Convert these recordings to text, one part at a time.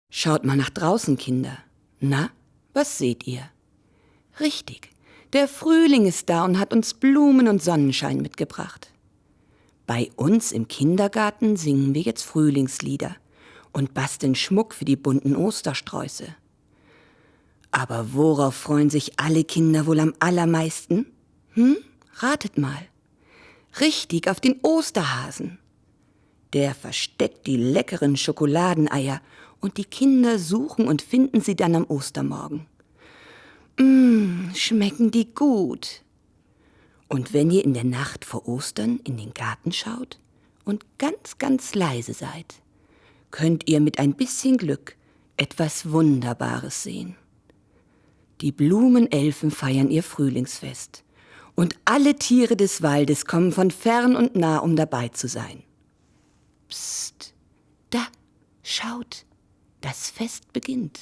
Schaut mal nach draußen, Kinder. Na, was seht ihr? Richtig, der Frühling ist da und hat uns Blumen und Sonnenschein mitgebracht. Bei uns im Kindergarten singen wir jetzt Frühlingslieder und basteln Schmuck für die bunten Ostersträuße. Aber worauf freuen sich alle Kinder wohl am allermeisten? Ratet mal. Richtig, auf den Osterhasen. Der versteckt die leckeren Schokoladeneier und die Kinder suchen und finden sie dann am Ostermorgen. Schmecken die gut. Und wenn ihr in der Nacht vor Ostern in den Garten schaut und ganz, ganz leise seid, könnt ihr mit ein bisschen Glück etwas Wunderbares sehen. Die Blumenelfen feiern ihr Frühlingsfest und alle Tiere des Waldes kommen von fern und nah, um dabei zu sein. Psst, da, schaut, das Fest beginnt.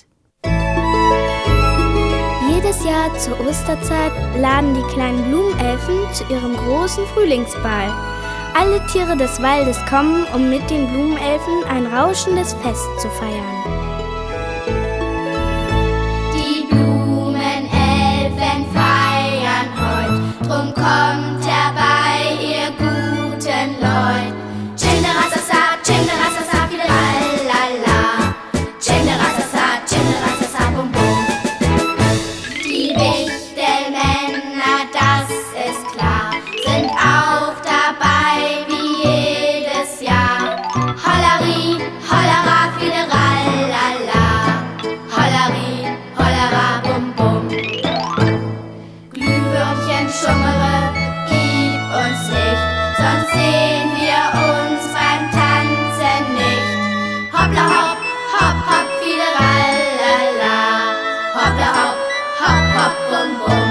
Jedes Jahr zur Osterzeit laden die kleinen Blumenelfen zu ihrem großen Frühlingsball. Alle Tiere des Waldes kommen, um mit den Blumenelfen ein rauschendes Fest zu feiern. Die Blumenelfen feiern heut, drum kommt herbei, ihr guten Leut. Chinderasasa, Chinderasasa, fideralala. Chinderasasa, Chinderasasa, bum bum. Die Wichtelmänner, das ist klar, sind auch dabei wie jedes Jahr. Hollari, hollera, fideralala. Hollari, hollera, bum bum. Glühwürmchen, Schummere, gib uns Licht, sonst sehen wir uns beim Tanzen nicht. Hoppla hopp, hopp, hopp, fideralala. Hoppla hopp, hopp, hopp, bum bum.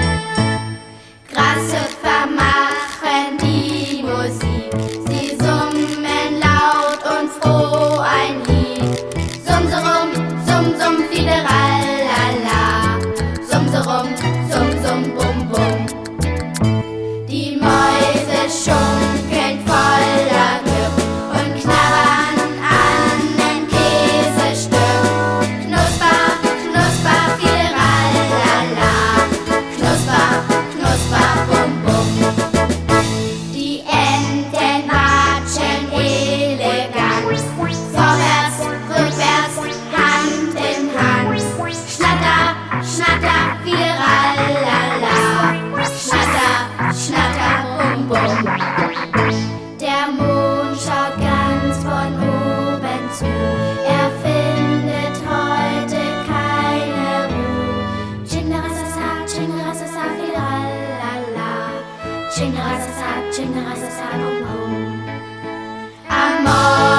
Grashüpfer machen die Musik, sie summen laut und froh ein Lied. Sumserum, sum, sum, fideralala. Sumserum, sum, sum, bum, bum. Die Mäuse schunkeln voller Glück und knabbern an dem Käsestück. Knusper, knusper, fideralala. Knusper, knusper, bum, bum. Die Enten watschen elegant, vorwärts, rückwärts, Hand in Hand. Schnatter, schnatter, fideralala. Schnatter, schnatter, bum, bum. Der Mond schaut ganz von oben zu, er findet heute keine Ruhe. Chinderasasa, Chinderasasa, fideralala. Chinderasasa, Chinderasasa, bum, bum. Am Morgen